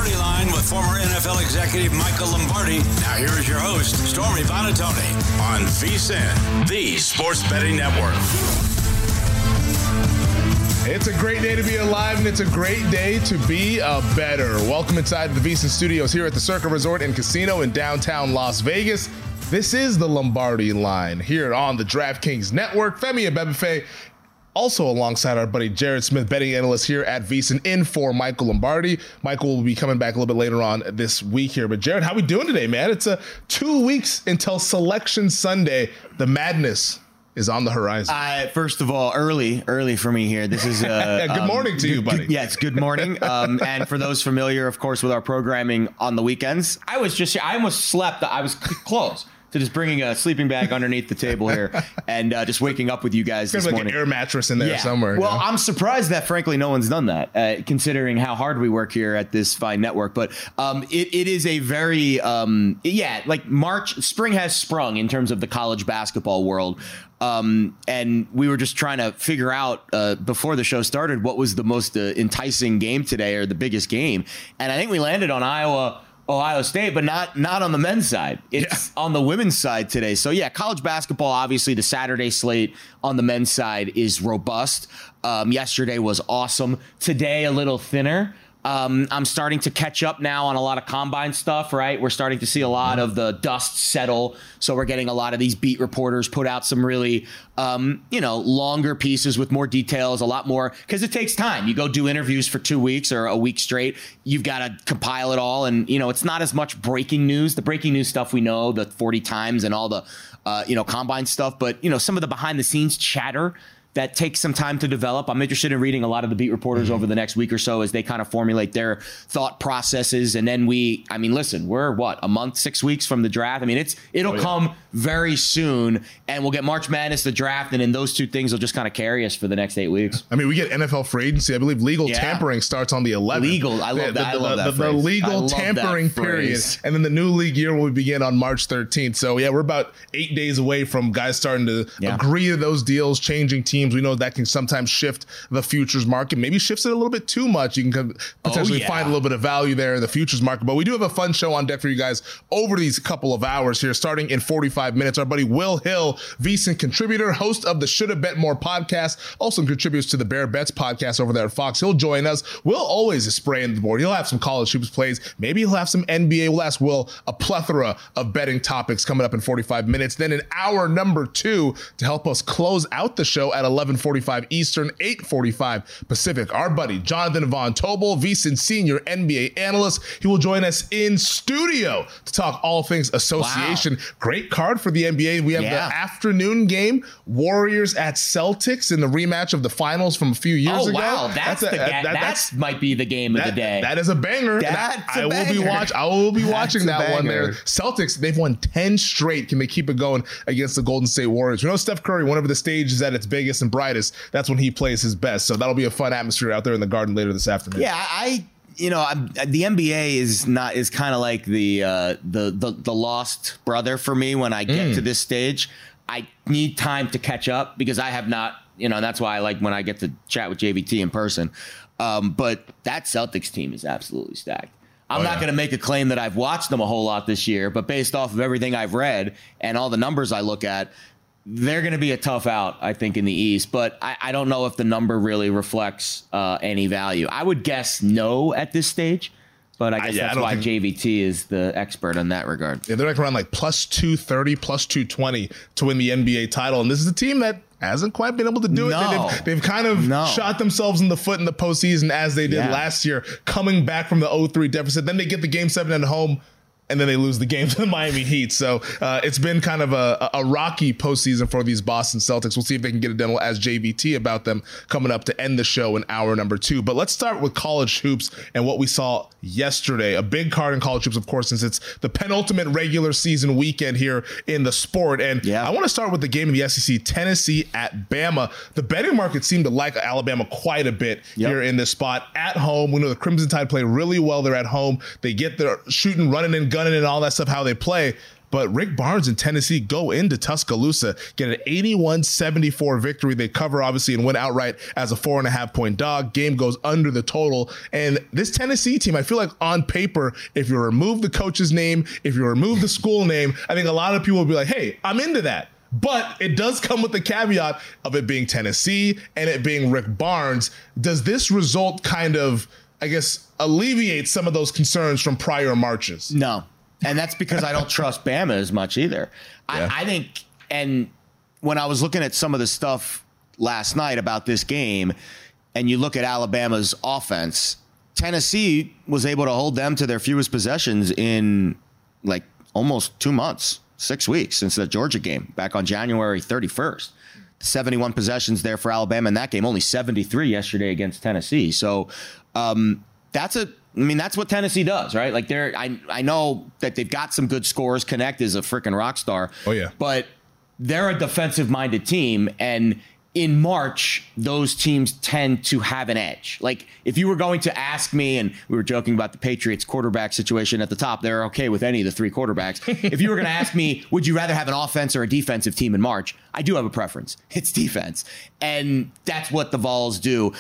Lombardi Line with former NFL executive Michael Lombardi. Now here is your host, Stormy Buonantony, on VSiN, the Sports Betting Network. It's a great day to be alive, and it's a great day to be a bettor. Welcome inside the VSiN studios here at the Circa Resort and Casino in downtown Las Vegas. This is the Lombardi Line here on the DraftKings Network. Femi Abebefe, also alongside our buddy Jared Smith, betting analyst here at VSiN, in for Michael Lombardi. Michael will be coming back a little bit later on this week here. But Jared, how we doing today, man? It's 2 weeks until Selection Sunday. The madness is on the horizon. First of all, early for me here. This is good morning to you, buddy. Yeah, it's good morning. And for those familiar, of course, with our programming on the weekends, I almost slept. I was close to just bringing a sleeping bag underneath the table here and just waking up with you guys this morning. There's like an air mattress in there somewhere. Well, I'm surprised that, frankly, no one's done that, considering how hard we work here at this fine network. But it is a very, spring has sprung in terms of the college basketball world. And we were just trying to figure out before the show started what was the most enticing game today, or the biggest game. And I think we landed on Ohio State, but not on the men's side. It's on the women's side today. So, college basketball, obviously the Saturday slate on the men's side is robust. Yesterday was awesome. Today, a little thinner. I'm starting to catch up now on a lot of combine stuff, right? We're starting to see a lot of the dust settle. So we're getting a lot of these beat reporters put out some really, longer pieces with more details, a lot more, because it takes time. You go do interviews for 2 weeks or a week straight. You've got to compile it all. And, it's not as much breaking news. The breaking news stuff we know, the 40 times and all the, combine stuff. But, some of the behind the scenes chatter that takes some time to develop. I'm interested in reading a lot of the beat reporters over the next week or so as they kind of formulate their thought processes. And then we're a month, 6 weeks from the draft. It'll come very soon, and we'll get March Madness, the draft, and then those two things will just kind of carry us for the next 8 weeks. We get NFL free agency. I believe legal tampering starts on the 11th. Legal. I love that. I love that the legal tampering period. And then the new league year will begin on March 13th. So, we're about 8 days away from guys starting to agree to those deals, changing teams. We know that can sometimes shift the futures market. Maybe shifts it a little bit too much. You can potentially find a little bit of value there in the futures market. But we do have a fun show on deck for you guys over these couple of hours here, starting in 45 minutes. Our buddy Will Hill, VSiN contributor, host of the Shoulda Bet More podcast, also contributes to the Bear Bets podcast over there at Fox. He'll join us. Will always is spraying the board. He'll have some college hoops plays. Maybe he'll have some NBA. We'll ask Will a plethora of betting topics coming up in 45 minutes. Then in hour number 2, to help us close out the show at 11:45 Eastern, 8:45 Pacific, our buddy Jonathan Von Tobel, VSiN senior NBA analyst. He will join us in studio to talk all things association. Wow. Great card for the NBA. We have the afternoon game, Warriors at Celtics in the rematch of the finals from a few years ago. Wow, that might be the game of the day. That is a banger. I will be watching that one there. Celtics, they've won 10 straight. Can they keep it going against the Golden State Warriors? We know Steph Curry, whenever the stage is at its biggest and brightest, that's when he plays his best. So that'll be a fun atmosphere out there in the Garden later this afternoon. Yeah, the NBA is kind of like the lost brother for me when I get to this stage. I need time to catch up because I have not, and that's why I like when I get to chat with JVT in person. But that Celtics team is absolutely stacked. I'm not going to make a claim that I've watched them a whole lot this year, but based off of everything I've read and all the numbers I look at, they're going to be a tough out, I think, in the East. But I don't know if the number really reflects any value. I would guess no at this stage. But I guess that's why JVT is the expert in that regard. Yeah, they're like around like plus 230, plus 220 to win the NBA title. And this is a team that hasn't quite been able to do it. They've kind of shot themselves in the foot in the postseason as they did last year, coming back from the 0-3 deficit. Then they get the Game 7 at home, and then they lose the game to the Miami Heat. So it's been kind of a rocky postseason for these Boston Celtics. We'll see if they can get it done. We'll ask JVT about them coming up to end the show in hour number 2. But let's start with college hoops and what we saw yesterday. A big card in college hoops, of course, since it's the penultimate regular season weekend here in the sport. And I want to start with the game in the SEC, Tennessee at Bama. The betting market seemed to like Alabama quite a bit here in this spot. At home, we know the Crimson Tide play really well. They're at home. They get their shooting, running, and gunning and all that stuff, how they play. but Rick Barnes and Tennessee go into Tuscaloosa, get an 81-74 victory. They cover, obviously, and win outright as a 4.5-point dog. Game goes under the total. And this Tennessee team, I feel like on paper, if you remove the coach's name, if you remove the school name, I think a lot of people will be like, hey, I'm into that. But it does come with the caveat of it being Tennessee and it being Rick Barnes. Does this result kind of, I guess, alleviate some of those concerns from prior marches? No. And that's because I don't trust Bama as much either. Yeah. I think, and when I was looking at some of the stuff last night about this game, and you look at Alabama's offense, Tennessee was able to hold them to their fewest possessions in like almost 2 months. 6 weeks since the Georgia game back on January 31st. 71 possessions there for Alabama in that game, only 73 yesterday against Tennessee. So that's what Tennessee does, right? Like I know that they've got some good scores. Connect is a freaking rock star. Oh yeah. But they're a defensive minded team, and in March, those teams tend to have an edge. Like if you were going to ask me, and we were joking about the Patriots quarterback situation at the top, they're okay with any of the three quarterbacks. If you were going to ask me, would you rather have an offense or a defensive team in March? I do have a preference. It's defense. And that's what the Vols do.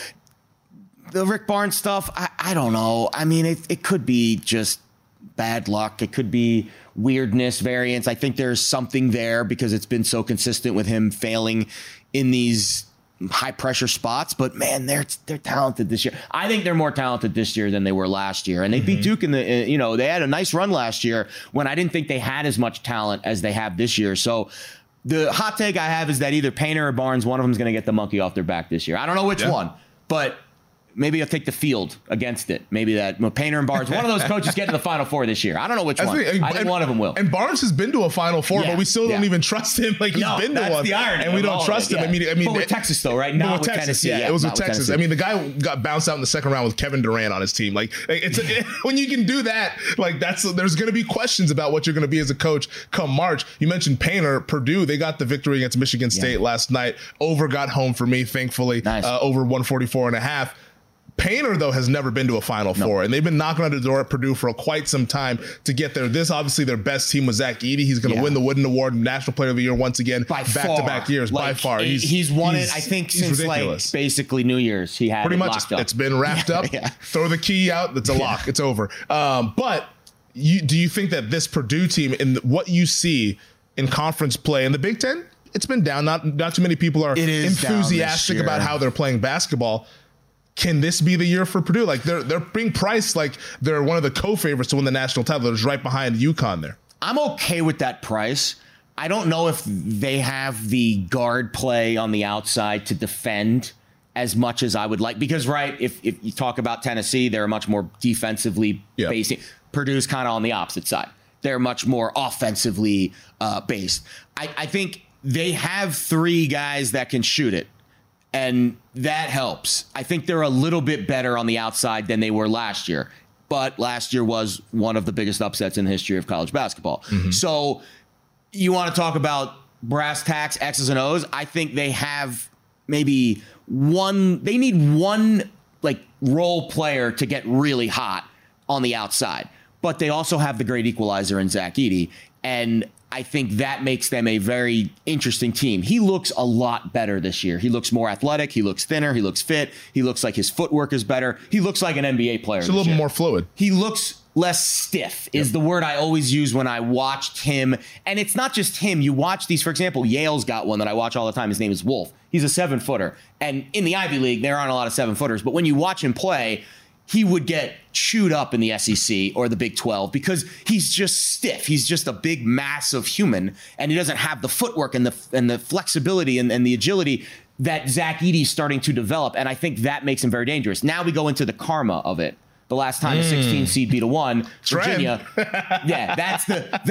The Rick Barnes stuff, I don't know. I mean, it could be just bad luck. It could be weirdness, variance. I think there's something there because it's been so consistent with him failing in these high pressure spots, but man, they're talented this year. I think they're more talented this year than they were last year. And they beat Duke in they had a nice run last year when I didn't think they had as much talent as they have this year. So the hot take I have is that either Painter or Barnes, one of them is going to get the monkey off their back this year. I don't know which one, but maybe I'll take the field against it. Maybe that Painter and Barnes, one of those coaches get to the Final Four this year. I don't know which one. I think one of them will. And Barnes has been to a Final Four, but we still don't even trust him. Like he's been to one. That's the irony. And we don't trust him. I mean, but with Texas though, right? Not with Texas, Tennessee. Yeah, it was with Texas. Tennessee. I mean, the guy got bounced out in the second round with Kevin Durant on his team. Like it's when you can do that, like there's going to be questions about what you're going to be as a coach come March. You mentioned Painter, Purdue. They got the victory against Michigan State last night. Over got home for me, thankfully. Nice. Over 144.5. Painter, though, has never been to a Final Four, and they've been knocking on the door at Purdue for quite some time to get there. This, obviously, their best team was Zach Edey. He's going to win the Wooden Award, National Player of the Year once again, back-to-back years, by far. He's won it, I think, since ridiculous. Like basically New Year's. He had pretty much locked up. It's been wrapped up. Throw the key out. It's a lock. It's over. But do you think that this Purdue team, and what you see in conference play in the Big Ten, it's been down. Not too many people are enthusiastic about how they're playing basketball. Can this be the year for Purdue? Like they're being priced like they're one of the co-favorites to win the national title. They're just right behind UConn there. I'm okay with that price. I don't know if they have the guard play on the outside to defend as much as I would like. Because, right, if you talk about Tennessee, they're much more defensively based. Purdue's kind of on the opposite side. They're much more offensively based. I think they have three guys that can shoot it. And that helps. I think they're a little bit better on the outside than they were last year. But last year was one of the biggest upsets in the history of college basketball. So you want to talk about brass tacks, X's and O's. I think they have maybe they need one like role player to get really hot on the outside. But they also have the great equalizer in Zach Edey. And I think that makes them a very interesting team. He looks a lot better this year. He looks more athletic. He looks thinner. He looks fit. He looks like his footwork is better. He looks like an NBA player. He's a little more fluid. He looks less stiff is the word I always use when I watched him. And it's not just him. You watch these, for example, Yale's got one that I watch all the time. His name is Wolf. He's a 7-footer. And in the Ivy League, there aren't a lot of 7-footers. But when you watch him play, he would get chewed up in the SEC or the Big 12 because he's just stiff. He's just a big mass of human, and he doesn't have the footwork and the flexibility and the agility that Zach Edey's starting to develop. And I think that makes him very dangerous. Now we go into the karma of it. The last time a 16 seed beat a 1, Virginia. That's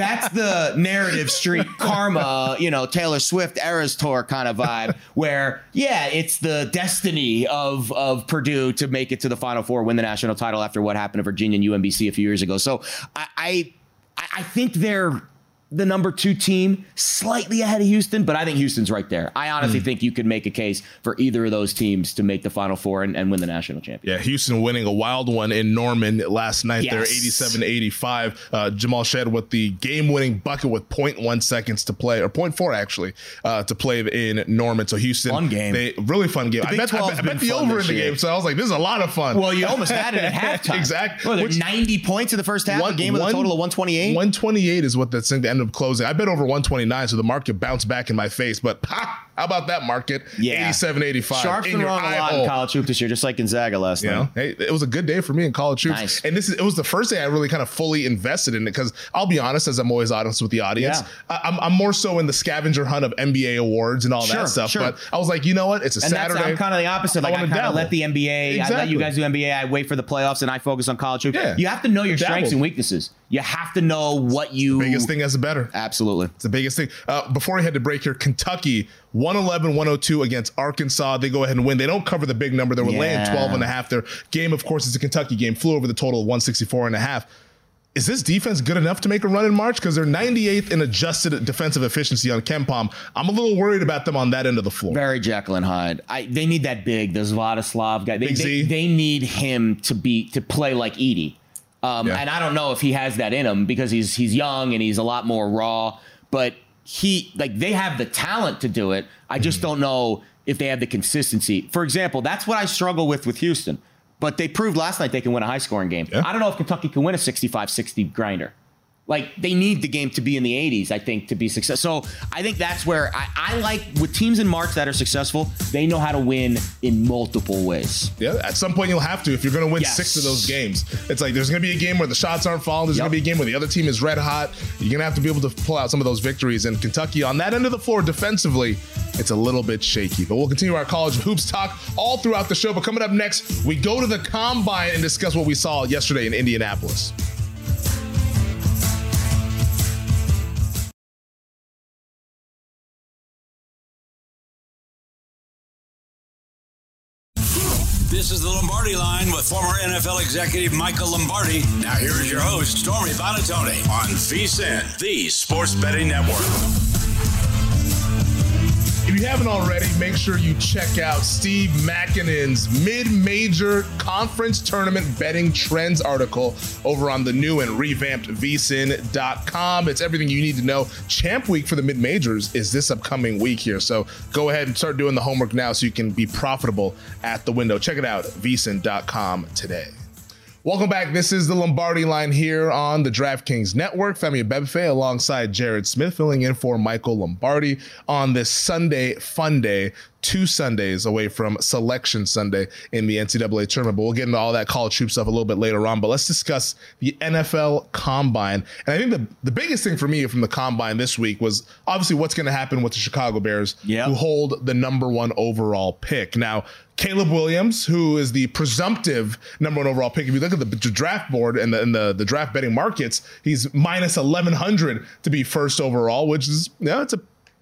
the narrative street karma, Taylor Swift Eras Tour kind of vibe where, it's the destiny of Purdue to make it to the Final Four, win the national title after what happened to Virginia and UMBC a few years ago. So I think they're the number 2 team, slightly ahead of Houston, but I think Houston's right there. I honestly think you could make a case for either of those teams to make the Final Four and win the national championship. Yeah, Houston winning a wild one in Norman last night. Yes. They're 87-85. Jamal Shead with the game-winning bucket with 0.1 seconds to play, or 0.4 actually, to play in Norman. So Houston, fun game, really fun game. I bet the over in the game. So I was like, this is a lot of fun. Well, you almost had it at halftime. Exactly. Well, 90 points in the first half. A game with a total of 128. 128 is what that's ended up closing. I bet over 129, so the market bounced back in my face. But how about that market? Yeah. 87-85. Sharps been wrong a lot in college hoops this year, just like Gonzaga last night. Hey, it was a good day for me in college hoops. Nice. And it was the first day I really kind of fully invested in it, because I'll be honest, as I'm always honest with the audience, I'm more so in the scavenger hunt of NBA awards and all that stuff. But I was like, you know what? It's a Saturday. I'm kind of the opposite. Like, I kind of let the NBA, I let you guys do NBA, I wait for the playoffs, and I focus on college hoops. Yeah. You have to know your strengths and weaknesses. You have to know what you... The biggest thing as a bettor. Absolutely. It's the biggest thing. Before we had to break here, Kentucky 111-102 against Arkansas. They go ahead and win. They don't cover the big number. They were laying 12.5. Their game, of course, is a Kentucky game. Flew over the total of 164.5. Is this defense good enough to make a run in March? Because they're 98th in adjusted defensive efficiency on KenPom. I'm a little worried about them on that end of the floor. Very Jekyll and Hyde. They need that big. There's a lot of Slav guy. They need him to play like Edey. And I don't know if he has that in him, because he's young and he's a lot more raw. But they have the talent to do it. I just don't know if they have the consistency. For example, that's what I struggle with Houston. But they proved last night they can win a high-scoring game. Yeah. I don't know if Kentucky can win a 65-60 grinder. Like, they need the game to be in the 80s, I think, to be successful. So I think that's where I like, with teams in March that are successful, they know how to win in multiple ways. Yeah, at some point you'll have to if you're going to win 6 of those games. It's like there's going to be a game where the shots aren't falling. There's going to be a game where the other team is red hot. You're going to have to be able to pull out some of those victories. And Kentucky, on that end of the floor defensively, it's a little bit shaky. But we'll continue our college hoops talk all throughout the show. But coming up next, we go to the Combine and discuss what we saw yesterday in Indianapolis. This is the Lombardi Line with former NFL executive Michael Lombardi. Now here is your host, Stormy Buonantony, on VSiN, the Sports Betting Network. If you haven't already, make sure you check out Steve Makinen's mid-major conference tournament betting trends article over on the new and revamped vsin.com. It's everything you need to know. Champ Week for the mid-majors is this upcoming week here. So go ahead and start doing the homework now so you can be profitable at the window. Check it out, vsin.com today. Welcome back. This is the Lombardi Line here on the DraftKings Network. Femi Abebefe alongside Jared Smith, filling in for Michael Lombardi on this Sunday fun day. 2 Sundays away from Selection Sunday in the NCAA tournament. But we'll get into all that college hoop stuff a little bit later on. But let's discuss the NFL Combine. And I think the biggest thing for me from the Combine this week was obviously what's going to happen with the Chicago Bears, who hold the number 1 overall pick. Now, Caleb Williams, who is the presumptive number 1 overall pick, if you look at the draft board and the draft betting markets, he's minus 1,100 to be first overall, which is, it's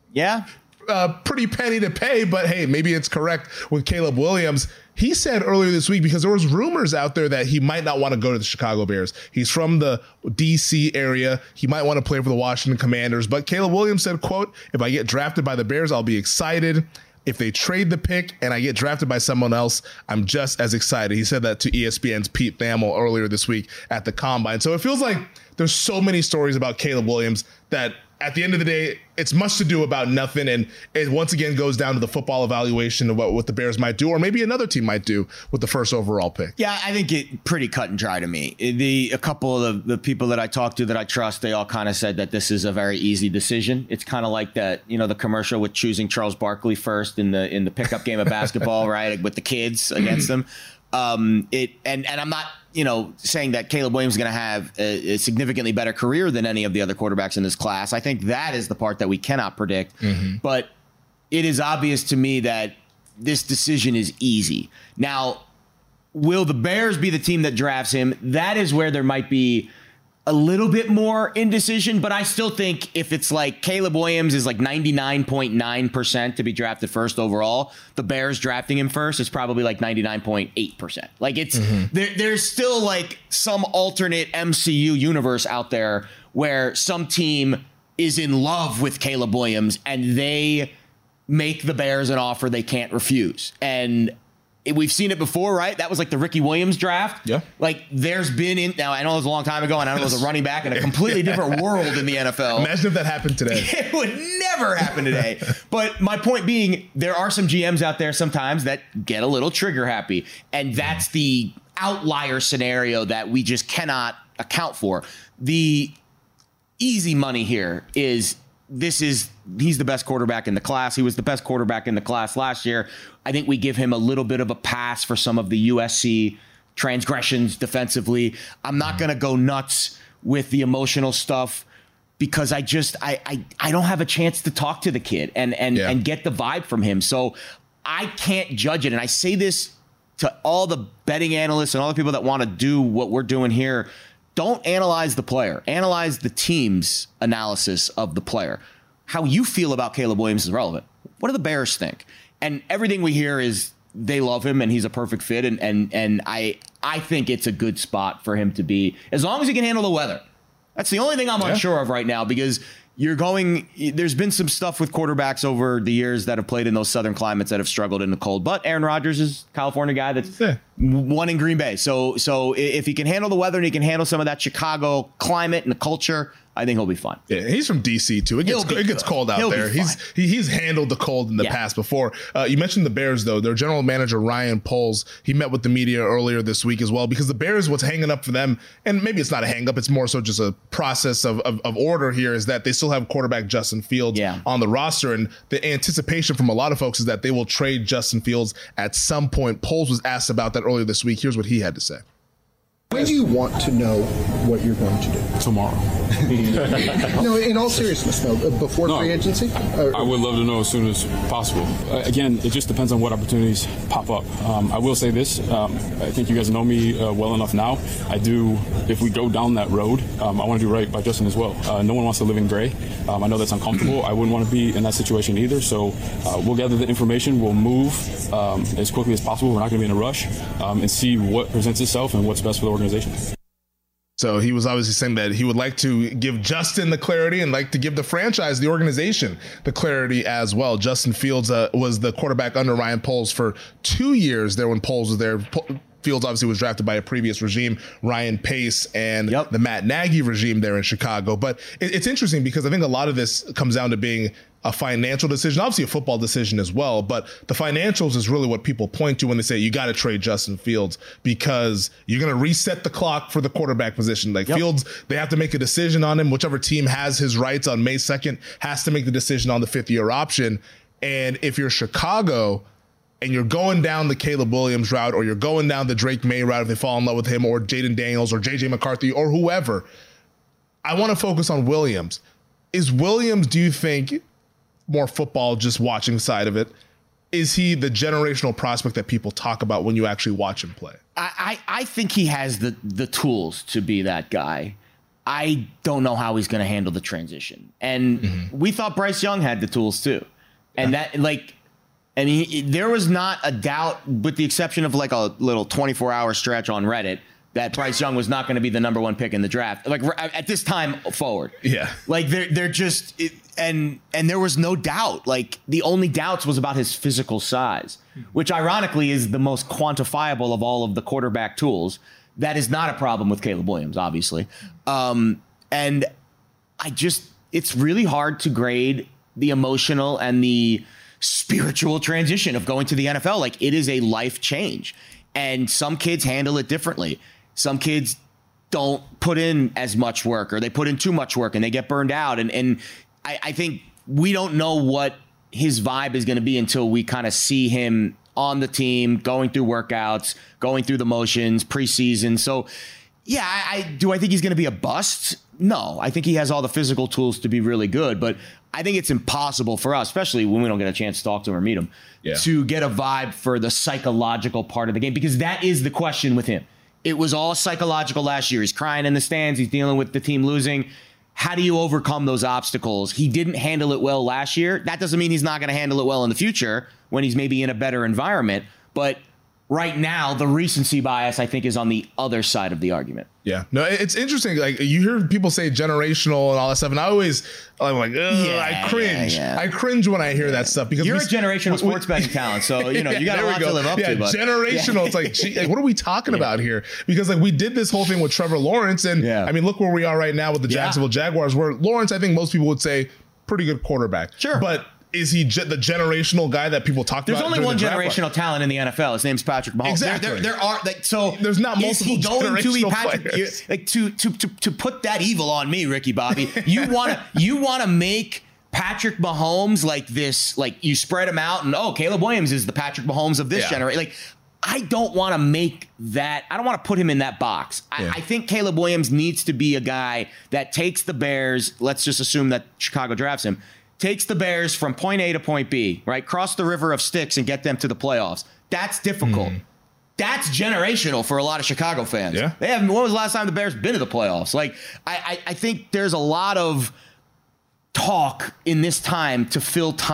a pretty penny to pay, but hey, maybe it's correct with Caleb Williams. He said earlier this week, because there was rumors out there that he might not want to go to the Chicago Bears. He's from the DC area. He might want to play for the Washington Commanders. But Caleb Williams said, quote, "If I get drafted by the Bears, I'll be excited. If they trade the pick and I get drafted by someone else, I'm just as excited." He said that to ESPN's Pete Thamel earlier this week at the Combine. So it feels like there's so many stories about Caleb Williams that at the end of the day, it's much to do about nothing. And it once again goes down to the football evaluation of what the Bears might do, or maybe another team might do with the first overall pick. Yeah, I think it pretty cut and dry to me. A couple of the people that I talked to that I trust, they all kind of said that this is a very easy decision. It's kind of like that, the commercial with choosing Charles Barkley first in the pickup game of basketball, right? With the kids against them. And I'm not, saying that Caleb Williams is going to have a significantly better career than any of the other quarterbacks in this class. I think that is the part that we cannot predict. Mm-hmm. But it is obvious to me that this decision is easy. Now, will the Bears be the team that drafts him? That is where there might be a little bit more indecision, but I still think if it's like Caleb Williams is like 99.9% to be drafted first overall, the Bears drafting him first is probably like 99.8%. Like it's there's still like some alternate MCU universe out there where some team is in love with Caleb Williams, and they make the Bears an offer they can't refuse. And we've seen it before, right? That was like the Ricky Williams draft. Yeah. Like there's been now I know it was a long time ago, and I know it was a running back in a completely different world in the NFL. Imagine if that happened today. It would never happen today. But my point being, there are some GMs out there sometimes that get a little trigger happy. And that's the outlier scenario that we just cannot account for. The easy money here is he's the best quarterback in the class. He was the best quarterback in the class last year. I think we give him a little bit of a pass for some of the USC transgressions defensively. I'm not going to go nuts with the emotional stuff because I don't have a chance to talk to the kid and get the vibe from him. So I can't judge it. And I say this to all the betting analysts and all the people that want to do what we're doing here. Don't analyze the player. Analyze the team's analysis of the player. How you feel about Caleb Williams is relevant. What do the Bears think? And everything we hear is they love him and he's a perfect fit. And I think it's a good spot for him to be, as long as he can handle the weather. That's the only thing I'm unsure of right now, because there's been some stuff with quarterbacks over the years that have played in those southern climates that have struggled in the cold. But Aaron Rodgers is a California guy that's won in Green Bay. So if he can handle the weather and he can handle some of that Chicago climate and the culture, I think he'll be fine. Yeah, he's from DC too. It gets cold out there. He's handled the cold in the past before. You mentioned the Bears though. Their general manager Ryan Poles, he met with the media earlier this week as well, because the Bears, what's hanging up for them, and maybe it's not a hang up, it's more so just a process of order here, is that they still have quarterback Justin Fields on the roster, and the anticipation from a lot of folks is that they will trade Justin Fields at some point. Poles was asked about that earlier this week. Here's what he had to say. When do you want to know what you're going to do? Tomorrow. No, in all seriousness, though, before free agency? I would love to know as soon as possible. Again, it just depends on what opportunities pop up. I will say this. I think you guys know me well enough now. If we go down that road, I want to do right by Justin as well. No one wants to live in gray. I know that's uncomfortable. I wouldn't want to be in that situation either. So we'll gather the information. We'll move as quickly as possible. We're not going to be in a rush, and see what presents itself and what's best for the organization. So he was obviously saying that he would like to give Justin the clarity and like to give the franchise, the organization, the clarity as well. Justin Fields was the quarterback under Ryan Poles for 2 years there when Poles was there. Fields obviously was drafted by a previous regime, Ryan Pace and the Matt Nagy regime there in Chicago. But it's interesting because I think a lot of this comes down to being a financial decision, obviously a football decision as well, but the financials is really what people point to when they say you got to trade Justin Fields, because you're going to reset the clock for the quarterback position. Like Fields, they have to make a decision on him. Whichever team has his rights on May 2nd has to make the decision on the 5th-year option. And if you're Chicago and you're going down the Caleb Williams route, or you're going down the Drake May route if they fall in love with him, or Jaden Daniels or JJ McCarthy or whoever, I want to focus on Williams. Is Williams, do you think, more football, just watching side of it, is he the generational prospect that people talk about when you actually watch him play? I think he has the tools to be that guy. I don't know how he's going to handle the transition. And we thought Bryce Young had the tools too. And there was not a doubt, with the exception of like a little 24-hour stretch on Reddit, that Bryce Young was not going to be the number one pick in the draft. Like at this time forward. Yeah. Like they're just, and there was no doubt. Like the only doubts was about his physical size, which ironically is the most quantifiable of all of the quarterback tools. That is not a problem with Caleb Williams, obviously. And it's really hard to grade the emotional and the spiritual transition of going to the NFL. Like, it is a life change, and some kids handle it differently. Some kids don't put in as much work, or they put in too much work and they get burned out. And I think we don't know what his vibe is going to be until we kind of see him on the team, going through workouts, going through the motions, preseason. So yeah, I think he's going to be a bust? No, I think he has all the physical tools to be really good, but I think it's impossible for us, especially when we don't get a chance to talk to him or meet him, to get a vibe for the psychological part of the game, because that is the question with him. It was all psychological last year. He's crying in the stands. He's dealing with the team losing. How do you overcome those obstacles? He didn't handle it well last year. That doesn't mean he's not going to handle it well in the future when he's maybe in a better environment. But right now, the recency bias, I think, is on the other side of the argument. Yeah, no, it's interesting. Like, you hear people say generational and all that stuff, and I'm like, I cringe. Yeah. I cringe when I hear that stuff because you're a generational sports betting talent, so you got a lot to live up to. But generational. It's like, gee, like, what are we talking about here? Because like we did this whole thing with Trevor Lawrence, and I mean, look where we are right now with the Jacksonville Jaguars, where Lawrence, I think most people would say, pretty good quarterback. Sure, but is he the generational guy that people talk about? There's only one generational talent in the NFL. His name's Patrick Mahomes. Exactly. There are so there's not multiple is he going to be Patrick? Players. Like to put that evil on me, Ricky Bobby. You wanna make Patrick Mahomes like this? Like you spread him out, and Caleb Williams is the Patrick Mahomes of this generation. Like I don't want to make that. I don't want to put him in that box. I think Caleb Williams needs to be a guy that takes the Bears. Let's just assume that Chicago drafts him. Takes the Bears from point A to point B, right? Cross the river of Styx and get them to the playoffs. That's difficult. That's generational for a lot of Chicago fans. Yeah. When was the last time the Bears been to the playoffs? Like, I think there's a lot of talk in this time to fill the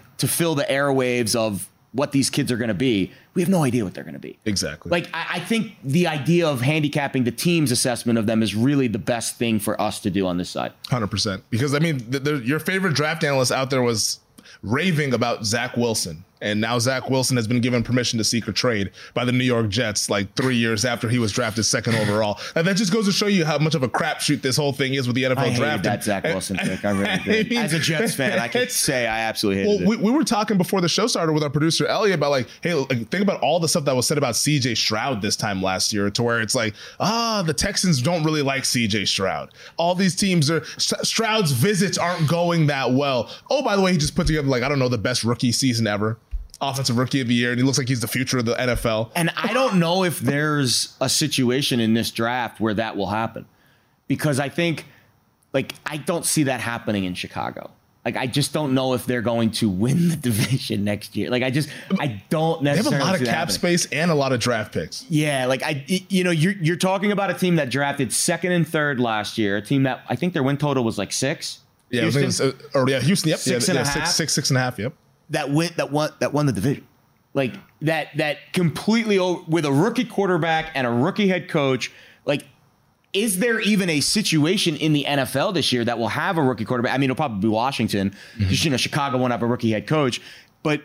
airwaves of what these kids are going to be. We have no idea what they're going to be. Exactly. Like, I think the idea of handicapping the team's assessment of them is really the best thing for us to do on this side. 100%. Because, I mean, your favorite draft analyst out there was raving about Zach Wilson. And now Zach Wilson has been given permission to seek a trade by the New York Jets like 3 years after he was drafted second overall. And that just goes to show you how much of a crapshoot this whole thing is with the NFL draft. I hated that Zach Wilson pick. I really did. I mean, as a Jets fan, I can say I absolutely hated it. We were talking before the show started with our producer, Elliot, about like, hey, think about all the stuff that was said about C.J. Stroud this time last year, to where it's like, the Texans don't really like C.J. Stroud. All these teams Stroud's visits aren't going that well. Oh, by the way, he just put together, like, I don't know, the best rookie season ever. Offensive rookie of the year, and he looks like he's the future of the NFL. And I don't know if there's a situation in this draft where that will happen, because I think, like, I don't see that happening in Chicago. Like, I just don't know if they're going to win the division next year. Like, I don't necessarily. They have a lot of cap space and a lot of draft picks. Yeah, like you're talking about a team that drafted second and third last year, a team that I think their win total was like 6. Yeah, Houston. Houston. Yep, 6.5. Yep. That won the division, like that completely with a rookie quarterback and a rookie head coach. Like, is there even a situation in the NFL this year that will have a rookie quarterback? I mean, it'll probably be Washington, because Chicago won't have a rookie head coach, but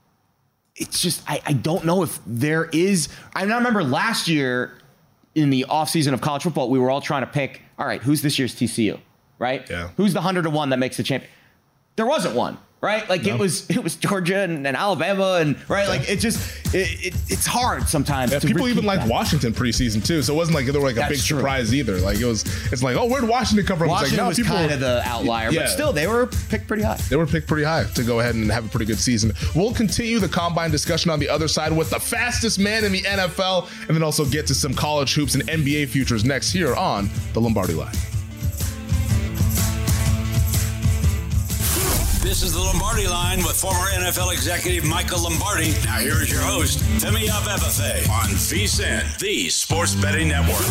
it's just I don't know if there is. I remember last year in the offseason of college football, we were all trying to pick, all right, who's this year's TCU, right? Yeah. Who's the 100-1 that makes the champion? There wasn't one. Right, like it was Georgia and Alabama, and right, like it's hard sometimes. Yeah, people even like Washington preseason too, so it wasn't like they were like a big surprise either. Like it's like, where'd Washington come from? Washington was kind of the outlier, but still they were picked pretty high. They were picked pretty high to go ahead and have a pretty good season. We'll continue the combine discussion on the other side with the fastest man in the NFL, and then also get to some college hoops and NBA futures next here on the Lombardi Line. This is the Lombardi Line with former NFL executive Michael Lombardi. Now here is your host, Femi Abebefe, on VSiN, the Sports Betting Network.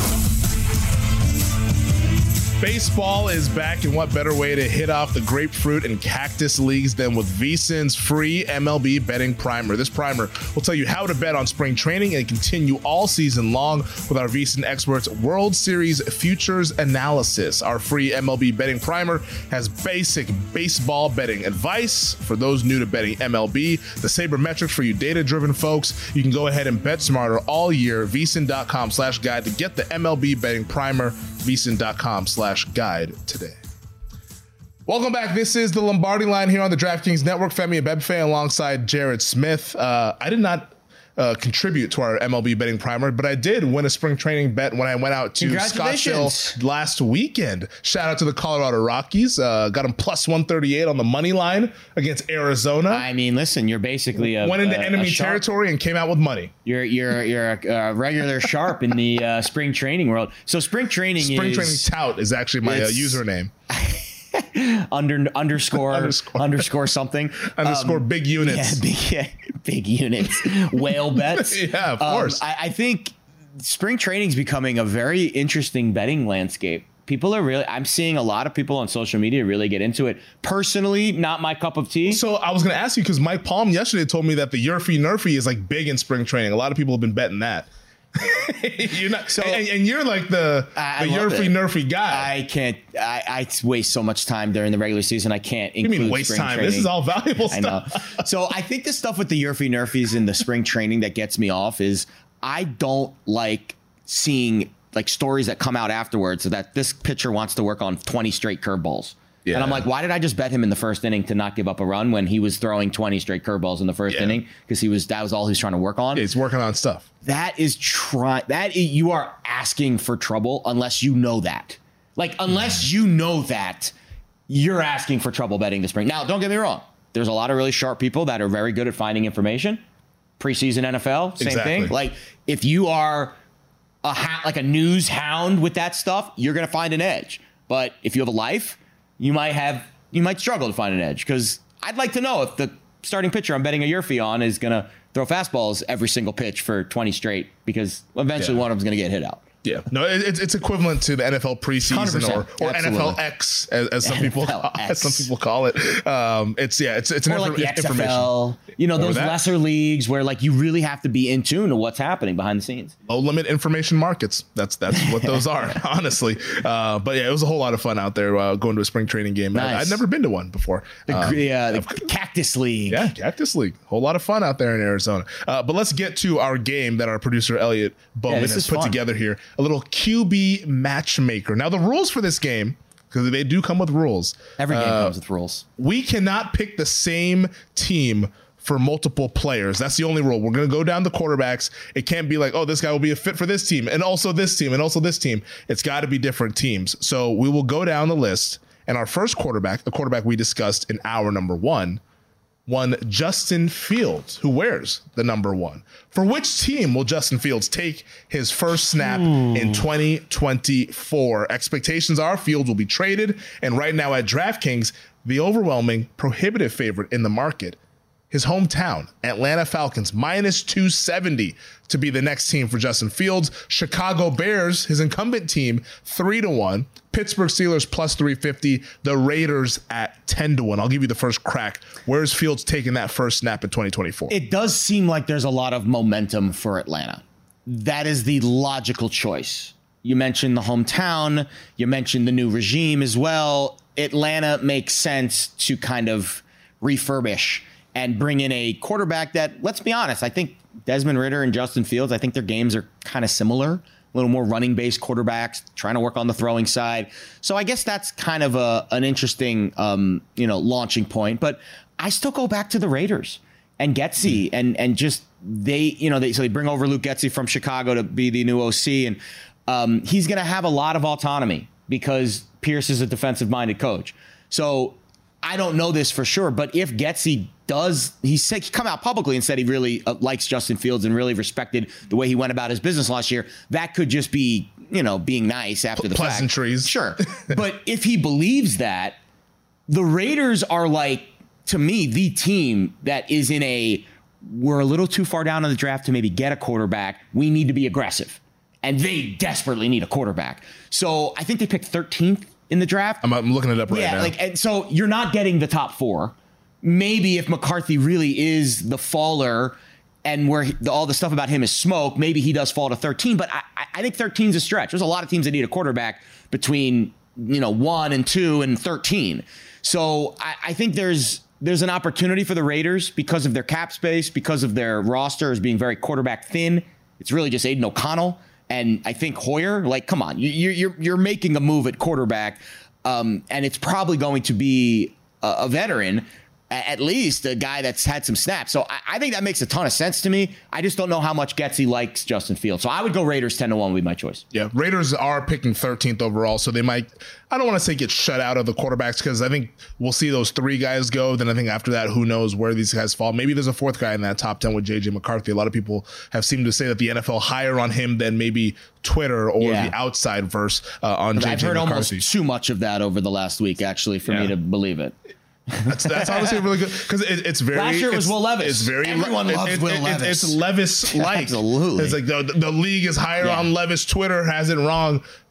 Baseball is back, and what better way to hit off the grapefruit and cactus leagues than with VSiN's free MLB betting primer. This primer will tell you how to bet on spring training and continue all season long with our VSiN experts' World Series futures analysis. Our free MLB betting primer has basic baseball betting advice for those new to betting MLB, the sabermetrics for you data-driven folks. You can go ahead and bet smarter all year. VSiN.com/guide to get the MLB betting primer. VSiN.com/guide today. Welcome back. This is the Lombardi Line here on the DraftKings Network. Femi Abebefe alongside Jared Smith. I did not contribute to our MLB betting primer, but I did win a spring training bet when I went out to Scottsdale last weekend. Shout out to the Colorado Rockies. Got them plus 138 on the money line against Arizona. I mean, listen, you're basically went into enemy territory and came out with money. You're a regular sharp in the spring training world. So spring training tout is actually my username. underscore something big units. Big units. Whale bets. Yeah, of course. I think spring training is becoming a very interesting betting landscape I'm seeing a lot of people on social media really get into it. Personally, not my cup of tea. So I was going to ask you, because Mike Palm yesterday told me that the Yurfie Nerfie is like big in spring training. A lot of people have been betting that. You're not, so, and you're like the Yurfie Nerfie guy. I can't. I waste so much time during the regular season. I can't include. You mean waste time? Training. This is all valuable stuff. I know. So I think the stuff with the Yurfie Nerfies in the spring training that gets me off is I don't like seeing like stories that come out afterwards that this pitcher wants to work on 20 straight curveballs. Yeah. And I'm like, why did I just bet him in the first inning to not give up a run when he was throwing 20 straight curveballs in the first inning? Because that was all he was trying to work on. Yeah, he's working on stuff. You are asking for trouble unless you know that. Like, unless you know that, you're asking for trouble betting this spring. Now, don't get me wrong. There's a lot of really sharp people that are very good at finding information. Preseason NFL, same thing. Like, if you are like a news hound with that stuff, you're going to find an edge. But if you have a life, you might struggle to find an edge, because I'd like to know if the starting pitcher I'm betting a Yurfie on is going to throw fastballs every single pitch for 20 straight, because eventually one of them's going to get hit out. Yeah, no, it's equivalent to the NFL preseason or NFL X as some people call it. It's an like the XFL. You know, those lesser leagues where like you really have to be in tune to what's happening behind the scenes. Low limit information markets. That's what those are, honestly. But yeah, it was a whole lot of fun out there going to a spring training game. Nice. I'd never been to one before. The Cactus League. Yeah, Cactus League. Whole lot of fun out there in Arizona. But let's get to our game that our producer Elliot Bowman has put together here. A little QB matchmaker. Now, the rules for this game, because they do come with rules. Every game comes with rules. We cannot pick the same team for multiple players. That's the only rule. We're going to go down the quarterbacks. It can't be like, oh, this guy will be a fit for this team, and also this team, and also this team. It's got to be different teams. So we will go down the list, and our first quarterback, the quarterback we discussed in hour number one Justin Fields, who wears the number 1. For which team will Justin Fields take his first snap in 2024? Expectations are Fields will be traded, and right now at DraftKings, the overwhelming prohibitive favorite in the market, his hometown, Atlanta Falcons, -270 to be the next team for Justin Fields. Chicago Bears, his incumbent team, 3-1. Pittsburgh Steelers +350. The Raiders at 10-1. I'll give you the first crack. Where's Fields taking that first snap in 2024? It does seem like there's a lot of momentum for Atlanta. That is the logical choice. You mentioned the hometown. You mentioned the new regime as well. Atlanta makes sense to kind of refurbish and bring in a quarterback that, let's be honest, I think Desmond Ridder and Justin Fields, I think their games are kind of similar. A little more running-based quarterbacks, trying to work on the throwing side. So I guess that's kind of an interesting, launching point. But I still go back to the Raiders and Getsy and just they bring over Luke Getsy from Chicago to be the new OC, and he's going to have a lot of autonomy because Pierce is a defensive-minded coach. So I don't know this for sure, but if Getsy he come out publicly and said he really likes Justin Fields and really respected the way he went about his business last year, that could just be, being nice after the pleasantries. Fact. Sure. But if he believes that, the Raiders are like, to me, the team that is we're a little too far down in the draft to maybe get a quarterback. We need to be aggressive. And they desperately need a quarterback. So I think they picked 13th in the draft. I'm looking it up right now. And so you're not getting the top 4. Maybe if McCarthy really is the faller and where all the stuff about him is smoke, maybe he does fall to 13. But I think 13 is a stretch. There's a lot of teams that need a quarterback between 1 and 2 and 13. So I think there's an opportunity for the Raiders because of their cap space, because of their roster as being very quarterback thin. It's really just Aiden O'Connell. And I think Hoyer, like, come on, you're making a move at quarterback, and it's probably going to be a veteran, at least a guy that's had some snaps. So I think that makes a ton of sense to me. I just don't know how much Getsy likes Justin Fields. So I would go Raiders 10-1 would be my choice. Yeah, Raiders are picking 13th overall, so they might, I don't want to say get shut out of the quarterbacks, because I think we'll see those 3 guys go. Then I think after that, who knows where these guys fall. Maybe there's a 4th guy in that top 10 with J.J. McCarthy. A lot of people have seemed to say that the NFL higher on him than maybe Twitter or the outside verse on J.J. McCarthy. I've heard almost too much of that over the like, actually, for me to believe it. That's honestly really good, because it's very. Last year it was Will Levis. It's very. Everyone loves Will Levis. It's Levis-like. Absolutely. It's like the league is higher on Levis. Twitter has it wrong.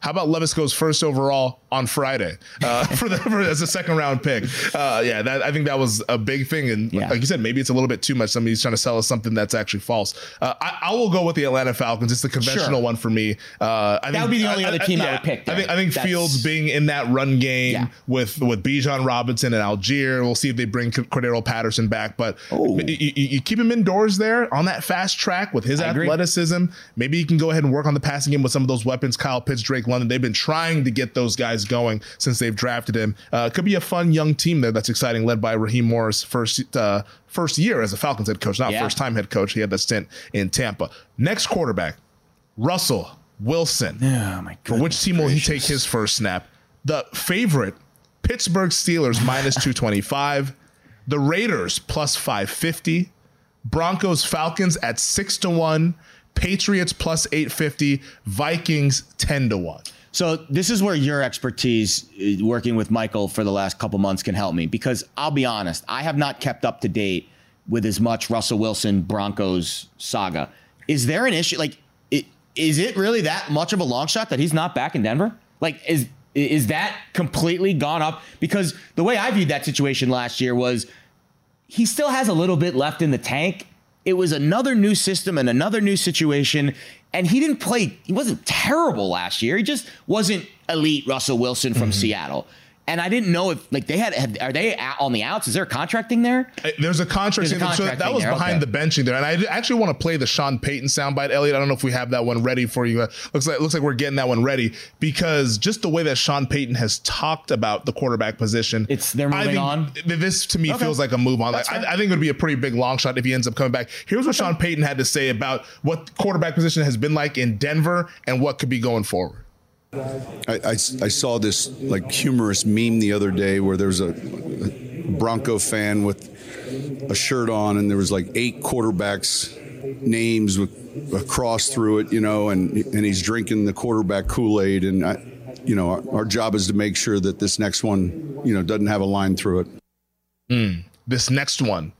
How about Levis goes first overall on Friday as a second round pick? I think that was a big thing. And like you said, maybe it's a little bit too much. Somebody's trying to sell us something that's actually false. I will go with the Atlanta Falcons. It's the conventional one for me. That would be the only other team I would pick. I think Fields being in that run game with Bijan Robinson and Algier. We'll see if they bring Cordero Patterson back. But you keep him indoors there on that fast track with his athleticism. Maybe you can go ahead and work on the passing game with some of those weapons. Kyle Pitts, Drake London. They've been trying to get those guys going since they've drafted him. Could be a fun young team there that's exciting, led by Raheem Morris, first year as a Falcons head coach, not first time head coach. He had that stint in Tampa. Next quarterback, Russell Wilson. Oh my God. For which team will he take his first snap? The favorite, Pittsburgh Steelers minus 225, the Raiders plus 550, Broncos Falcons at 6-1. Patriots plus 850, Vikings 10-1. So this is where your expertise working with Michael for the last couple months can help me, because I'll be honest, I have not kept up to date with as much Russell Wilson Broncos saga. Is there an issue? Like, is it really that much of a long shot that he's not back in Denver? Like, is that completely gone up? Because the way I viewed that situation last year was he still has a little bit left in the tank. It was another new system and another new situation. And he didn't play. He wasn't terrible last year. He just wasn't elite Russell Wilson from Seattle. And I didn't know if are they on the outs? Is there a contracting there? There's a contract. So that was behind the benching there. And I actually want to play the Sean Payton soundbite, Elliot. I don't know if we have that one ready for you. Looks like we're getting that one ready, because just the way that Sean Payton has talked about the quarterback position, they're moving on. This to me feels like a move on. I think it would be a pretty big long shot if he ends up coming back. Here's what Sean Payton had to say about what quarterback position has been like in Denver and what could be going forward. I saw this like humorous meme the other day where there's a Bronco fan with a shirt on, and there was like 8 quarterbacks names with a cross through it, and he's drinking the quarterback Kool-Aid, and our job is to make sure that this next one, doesn't have a line through it. This next one.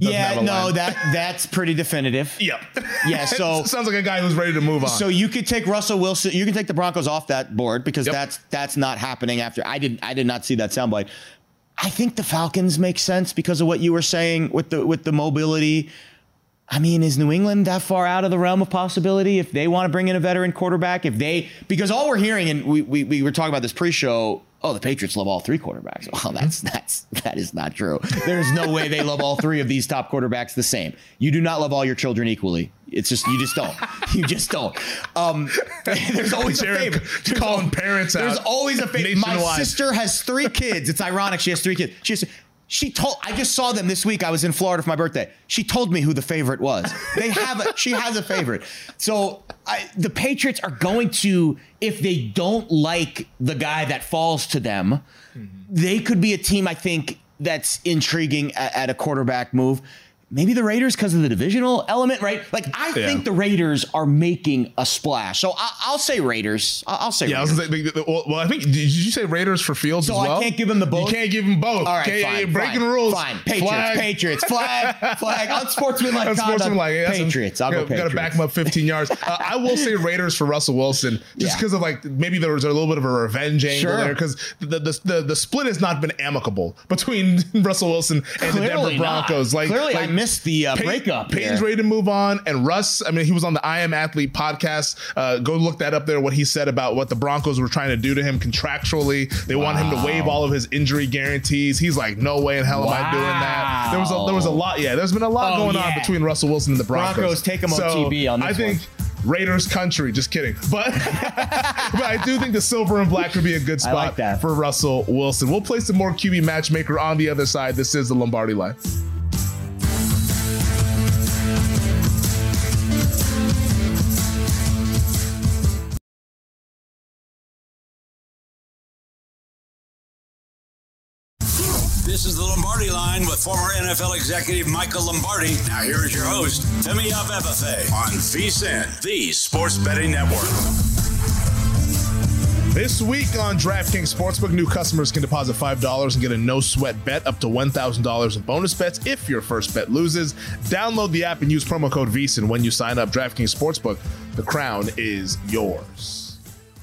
That's pretty definitive. Yep. Yeah, so sounds like a guy who's ready to move on. So you could take Russell Wilson, you can take the Broncos off that board, because that's not happening after. I did not see that soundbite. I think the Falcons make sense because of what you were saying with the mobility. I mean, is New England that far out of the realm of possibility if they want to bring in a veteran quarterback? Because all we're hearing, and we were talking about this pre-show, the Patriots love all 3 quarterbacks. Well, that is not true. There's no way they love all 3 of these top quarterbacks the same. You do not love all your children equally. It's just, you just don't. You just don't. There's always a favorite. Calling parents out. There's always a favorite. My sister has 3 kids. It's ironic. She has 3 kids. I just saw them this week. I was in Florida for my birthday. She told me who the favorite was. She has a favorite. So the Patriots are going to, if they don't like the guy that falls to them, they could be a team, I think, that's intriguing at a quarterback move. Maybe the Raiders because of the divisional element, right? Like, I think the Raiders are making a splash. So I'll say Raiders. I'll say Raiders. I was gonna say, well, I think, did you say Raiders for Fields as well? So I can't give them the both? You can't give them both. All right, fine. You're breaking rules. Fine. Patriots. Flag. Unsportsmanlike conduct. Patriots. I'll go Patriots. Got to back them up 15 yards. I will say Raiders for Russell Wilson, just because of maybe there was a little bit of a revenge angle there, because the split has not been amicable between Russell Wilson and the Denver Broncos. Clearly, I missed the breakup. Payton's ready to move on, and Russ, I mean, he was on the I Am Athlete podcast. Go look that up there, what he said about what the Broncos were trying to do to him contractually. They want him to waive all of his injury guarantees. He's like, no way in hell am I doing that. There was a lot. Yeah, there's been a lot going on between Russell Wilson and the Broncos. Take him on TV on this I think Raiders country, just kidding. But I do think the silver and black would be a good spot for Russell Wilson. We'll play some more QB Matchmaker on the other side. This is the Lombardi Line. This is the Lombardi Line with former NFL executive Michael Lombardi. Now here is your host, Femi Abebefe, on VSiN, the Sports Betting Network. This week on DraftKings Sportsbook, new customers can deposit $5 and get a no-sweat bet up to $1,000 in bonus bets if your first bet loses. Download the app and use promo code VSiN when you sign up. DraftKings Sportsbook, the crown is yours.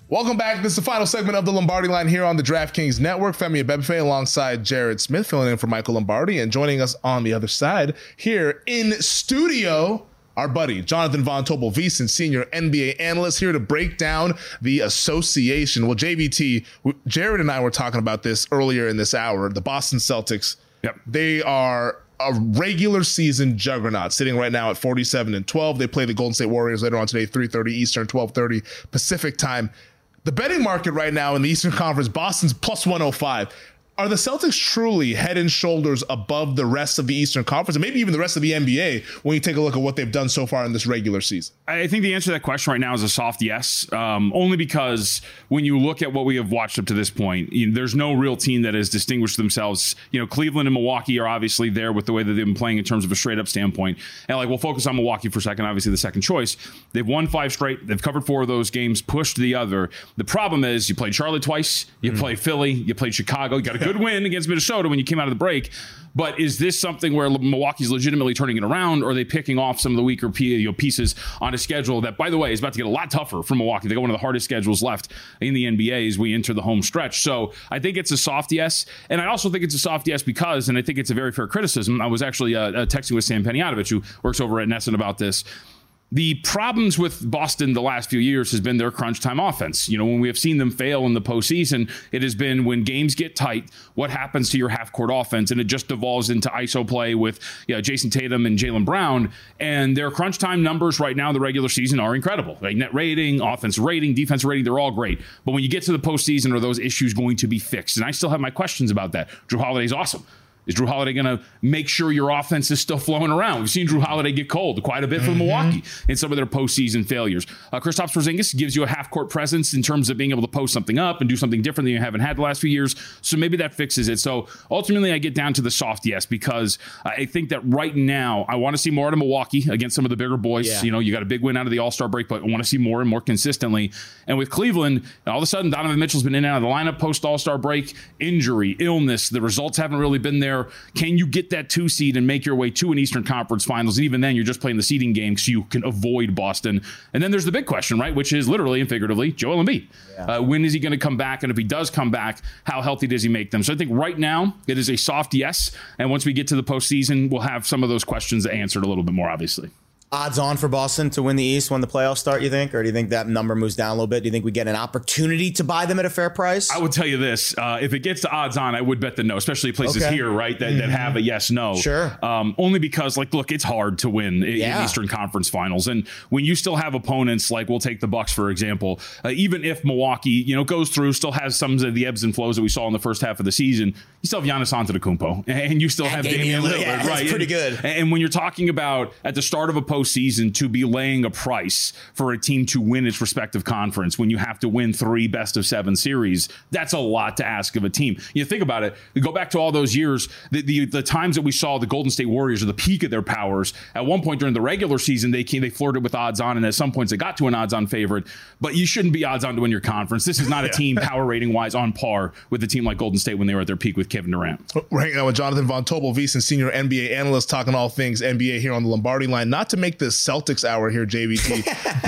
Welcome back. This is the final segment of the Lombardi Line here on the DraftKings Network. Femi Abebefe alongside Jared Smith, filling in for Michael Lombardi, and joining us on the other side here in studio, our buddy Jonathan Von Tobel-Wiesen, senior NBA analyst, here to break down the association. Well, JVT, Jared and I were talking about this earlier in this hour. The Boston Celtics, they are a regular season juggernaut, sitting right now at 47-12. They play the Golden State Warriors later on today, 3:30 Eastern, 12:30 Pacific time. The betting market right now in the Eastern Conference, Boston's plus 105. Are the Celtics truly head and shoulders above the rest of the Eastern Conference, and maybe even the rest of the NBA, when you take a look at what they've done so far in this regular season? I think the answer to that question right now is a soft yes, only because when you look at what we have watched up to this point, there's no real team that has distinguished themselves. Cleveland and Milwaukee are obviously there with the way that they've been playing in terms of a straight-up standpoint. And we'll focus on Milwaukee for a second, obviously the second choice. They've won 5 straight. They've covered 4 of those games, pushed the other. The problem is you played Charlotte twice, you played Philly, you played Chicago, you got a good win against Minnesota when you came out of the break. But is this something where Milwaukee's legitimately turning it around, or are they picking off some of the weaker pieces on a schedule that, by the way, is about to get a lot tougher for Milwaukee? They got one of the hardest schedules left in the NBA as we enter the home stretch. So I think it's a soft yes. And I also think it's a soft yes because, and I think it's a very fair criticism, I was actually texting with Sam Peniatovich, who works over at Nesson, about this. The problems with Boston the last few years has been their crunch time offense. When we have seen them fail in the postseason, it has been when games get tight, what happens to your half-court offense? And it just devolves into ISO play with Jason Tatum and Jaylen Brown. And their crunch time numbers right now in the regular season are incredible. Net rating, offensive rating, defensive rating, they're all great. But when you get to the postseason, are those issues going to be fixed? And I still have my questions about that. Jrue Holiday's awesome. Is Jrue Holiday going to make sure your offense is still flowing around? We've seen Jrue Holiday get cold quite a bit for Milwaukee in some of their postseason failures. Kristaps Porzingis gives you a half-court presence in terms of being able to post something up and do something different than you haven't had the last few years. So maybe that fixes it. So ultimately, I get down to the soft yes, because I think that right now, I want to see more out of Milwaukee against some of the bigger boys. Yeah. You got a big win out of the All-Star break, but I want to see more and more consistently. And with Cleveland, all of a sudden, Donovan Mitchell's been in and out of the lineup post-All-Star break. Injury, illness, the results haven't really been there. Can you get that 2 seed and make your way to an Eastern Conference Finals? And even then, you're just playing the seeding game so you can avoid Boston. And then there's the big question, right? Which is literally and figuratively, Joel Embiid. Yeah. When is he going to come back? And if he does come back, how healthy does he make them? So I think right now it is a soft yes. And once we get to the postseason, we'll have some of those questions answered a little bit more, obviously. Odds on for Boston to win the East when the playoffs start, you think? Or do you think that number moves down a little bit? Do you think we get an opportunity to buy them at a fair price? I would tell you this. If it gets to odds on, I would bet the no, especially places here, right, that have a yes-no. Sure. Only because, look, it's hard to win in Eastern Conference Finals. And when you still have opponents, we'll take the Bucks, for example, even if Milwaukee, goes through, still has some of the ebbs and flows that we saw in the first half of the season, you still have Giannis Antetokounmpo, and you still have Damian Lillard, right? That's pretty good. And when you're talking about at the start of a postseason to be laying a price for a team to win its respective conference when you have to win 3 best-of-7 series, that's a lot to ask of a team. You think about it, we go back to all those years, the times that we saw the Golden State Warriors at the peak of their powers. At one point during the regular season, they flirted with odds on, and at some points they got to an odds on favorite, but you shouldn't be odds on to win your conference. This is not a team power rating wise on par with a team like Golden State when they were at their peak with Kevin Durant. We're hanging out with Jonathan Von Tobel-Wiesen, senior NBA analyst, talking all things NBA here on the Lombardi Line. Not to make this Celtics hour here, JVT,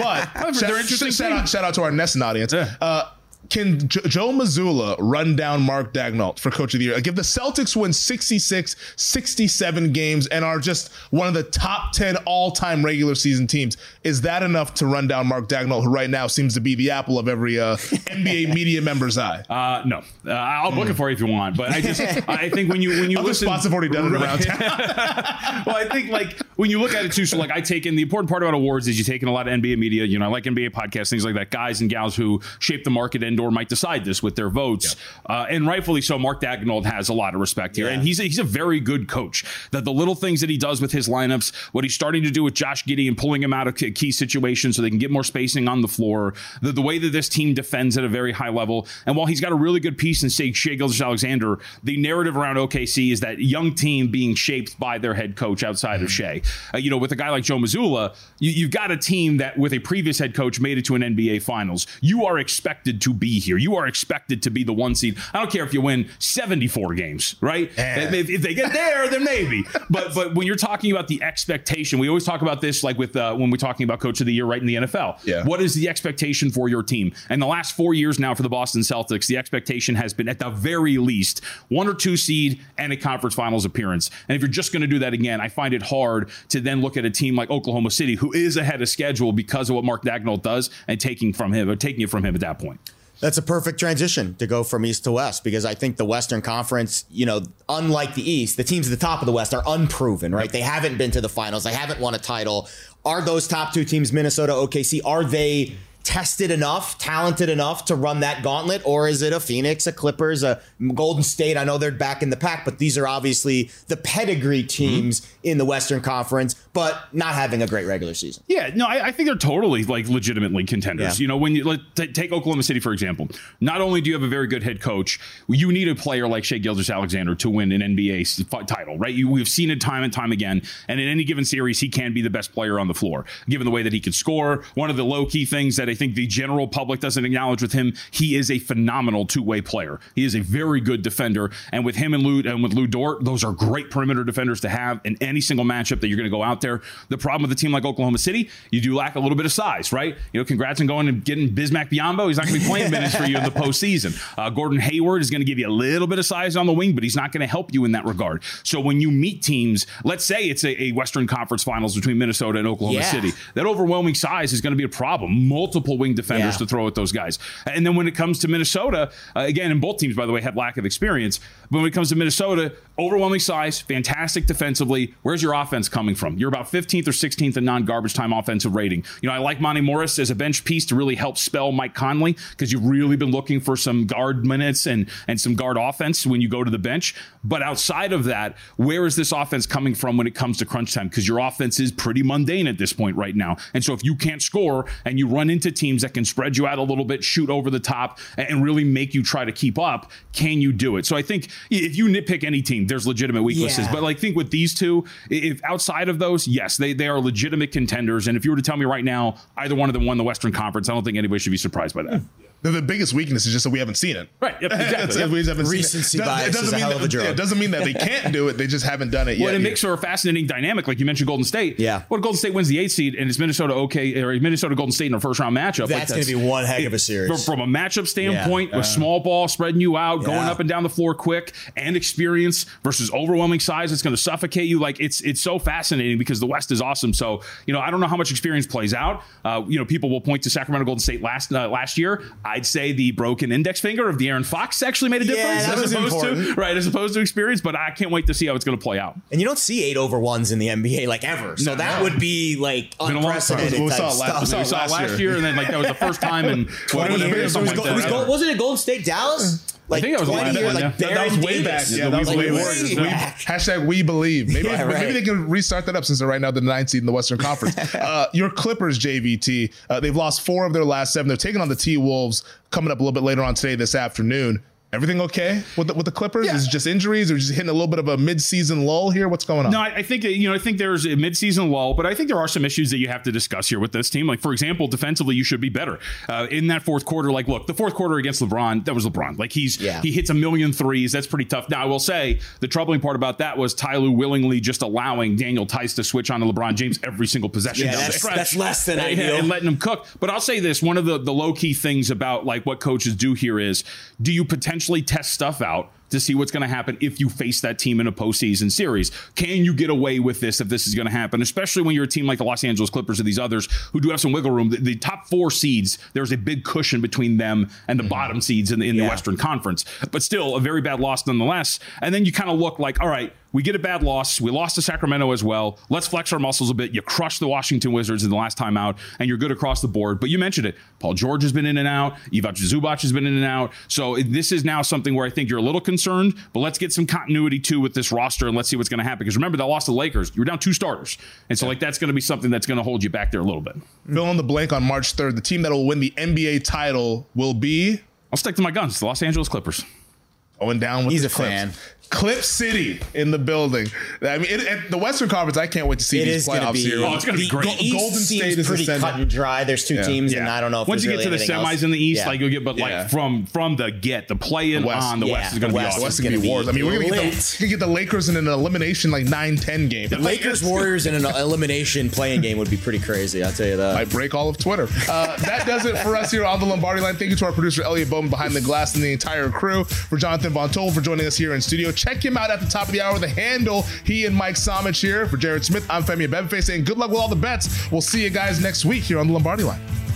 but shout out to our Nesson audience. Can Joe Mazzulla run down Mark Daigneault for Coach of the Year? If the Celtics win 66, 67 games and are just one of the top 10 all-time regular season teams, is that enough to run down Mark Daigneault, who right now seems to be the apple of every NBA media member's eye? No. I'll book it for you if you want, but I think when you other listen, spots have already done it around town. Well, I think when you look at it too, so I take in the important part about awards is you take in a lot of NBA media, I like NBA podcasts, things like that, guys and gals who shape the market and/or might decide this with their votes. And rightfully so, Mark Daigneault has a lot of respect here. And he's a very good coach. That the little things that he does with his lineups, what he's starting to do with Josh Giddey and pulling him out of key situations so they can get more spacing on the floor, the way that this team defends at a very high level. And while he's got a really good piece in Shai Gilgeous-Alexander, the narrative around OKC is that young team being shaped by their head coach outside of Shai. With a guy like Joe Mazzulla, you've got a team that with a previous head coach made it to an NBA Finals. You are expected to be here. You are expected to be the 1 seed. I don't care if you win 74 games, right? If they get there, then maybe. But when you're talking about the expectation, we always talk about this like with when we're talking about Coach of the Year right in the NFL. Yeah. What is the expectation for your team? And the last 4 years now for the Boston Celtics, the expectation has been at the very least 1 or 2 seed and a conference finals appearance. And if you're just going to do that again, I find it hard to then look at a team like Oklahoma City, who is ahead of schedule because of what Mark Daigneault does, and taking it from him at that point. That's a perfect transition to go from East to West, because I think the Western Conference, unlike the East, the teams at the top of the West are unproven, right? They haven't been to the finals. They haven't won a title. Are those top 2 teams, Minnesota, OKC, are they tested enough, talented enough to run that gauntlet? Or is it a Phoenix, a Clippers, a Golden State? I know they're back in the pack, but these are obviously the pedigree teams in the Western Conference, but not having a great regular season. Yeah, no, I think they're totally legitimately contenders. Yeah. When you take Oklahoma City, for example, not only do you have a very good head coach, you need a player like Shai Gilgeous-Alexander to win an NBA title, right? We've seen it time and time again. And in any given series, he can be the best player on the floor, given the way that he can score. One of the low-key things that I think the general public doesn't acknowledge with him, he is a phenomenal two-way player. He is a very good defender. And with him and with Lou Dort, those are great perimeter defenders to have in any single matchup that you're going to go out there. The problem with a team like Oklahoma City, you do lack a little bit of size, right? Congrats on going and getting Bismack Biyombo. He's not going to be playing minutes for you in the postseason. Gordon Hayward is going to give you a little bit of size on the wing, but he's not going to help you in that regard. So when you meet teams, let's say it's a Western Conference Finals between Minnesota and Oklahoma City, that overwhelming size is going to be a problem. Multiple wing defenders to throw at those guys. And then when it comes to Minnesota, again, and both teams, by the way, had lack of experience, but when it comes to Minnesota, overwhelming size, fantastic defensively. Where's your offense coming from? You're about 15th or 16th in non-garbage time offensive rating. I like Monty Morris as a bench piece to really help spell Mike Conley, because you've really been looking for some guard minutes and some guard offense when you go to the bench. But outside of that, where is this offense coming from when it comes to crunch time? Because your offense is pretty mundane at this point right now. And so if you can't score and you run into teams that can spread you out a little bit, shoot over the top, and really make you try to keep up, can you do it? So I think if you nitpick any team, there's legitimate weaknesses. But I think with these two, if outside of those, yes, they are legitimate contenders. And if you were to tell me right now, either one of them won the Western Conference, I don't think anybody should be surprised by that. The biggest weakness is just that we haven't seen it. Right. Yep, exactly. We haven't Recency bias is a hell of a drug. It doesn't mean that they can't do it. They just haven't done it yet. Well, it makes for a fascinating dynamic. Like you mentioned Golden State. Yeah. What if Golden State wins the 8th seed and it's Minnesota Golden State in a first round matchup? That's going to be one heck of a series. From a matchup standpoint, with small ball spreading you out, going up and down the floor quick, and experience versus overwhelming size, it's going to suffocate you. Like it's so fascinating because the West is awesome. So, I don't know how much experience plays out. People will point to Sacramento Golden State last year. I'd say the broken index finger of De'Aaron Fox actually made a difference as opposed to experience, but I can't wait to see how it's going to play out. And you don't see 8-over-1s in the NBA ever. So that would be unprecedented. We saw it last year, and then that was the first time in 20 years. Wasn't it Golden State Dallas? I think that was 20 years. That was way back. Yeah, that was way back. Hashtag we believe. Maybe they can restart that up since they're right now the 9th seed in the Western Conference. Your Clippers, JVT, they've lost 4 of their last 7. They're taking on the T-Wolves coming up a little bit later on today, this afternoon. Everything okay with the Clippers? Yeah. Is it just injuries or just hitting a little bit of a mid-season lull here? What's going on? No, I think there's a mid-season lull, but I think there are some issues that you have to discuss here with this team. Like, for example, defensively, you should be better. In that fourth quarter, the fourth quarter against LeBron, that was LeBron. He hits 1 million threes. That's pretty tough. Now, I will say the troubling part about that was Ty Lue willingly just allowing Daniel Tice to switch on to LeBron James every single possession down the stretch. That's less than ideal. And letting him cook. But I'll say this, one of the low-key things about what coaches do here is, do you potentially test stuff out to see what's going to happen if you face that team in a postseason series? Can you get away with this if this is going to happen? Especially when you're a team like the Los Angeles Clippers or these others who do have some wiggle room. The top 4 seeds, there's a big cushion between them and the bottom seeds in the Western Conference. But still, a very bad loss nonetheless. And then you kind of look like, all right, we get a bad loss. We lost to Sacramento as well. Let's flex our muscles a bit. You crushed the Washington Wizards in the last time out, and you're good across the board. But you mentioned it. Paul George has been in and out. Ivica Zubac has been in and out. So this is now something where I think you're a little concerned, but let's get some continuity too with this roster and let's see what's going to happen. Because remember, that loss to the Lakers, you were down 2 starters. And so that's going to be something that's going to hold you back there a little bit. Fill in the blank on March 3rd. The team that will win the NBA title will be... I'll stick to my guns. The Los Angeles Clippers. Going down with He's the a Clips. fan. Clip City in the building. I mean, the Western Conference, I can't wait to see these playoffs here. Oh, it's going to be great. The East Golden State seems is pretty ascending. cut and dry. There's two teams, and I don't know if once you get to the semis in the East, like you'll get, but like from the play-in on, the West is going to be awesome. The West is going to be wars. I mean, we're going to get the Lakers in an elimination like 9-10 game. The Lakers Warriors in an elimination playing game would be pretty crazy. I'll tell you that. Might break all of Twitter. That does it for us here on the Lombardi Line. Thank you to our producer Elliot Bowman behind the glass and the entire crew. For Jonathan Von Tol for joining us here in studio. Check him out at the top of the hour. The handle, he and Mike Somich here. For Jared Smith, I'm Femi Abebefe saying good luck with all the bets. We'll see you guys next week here on the Lombardi Line.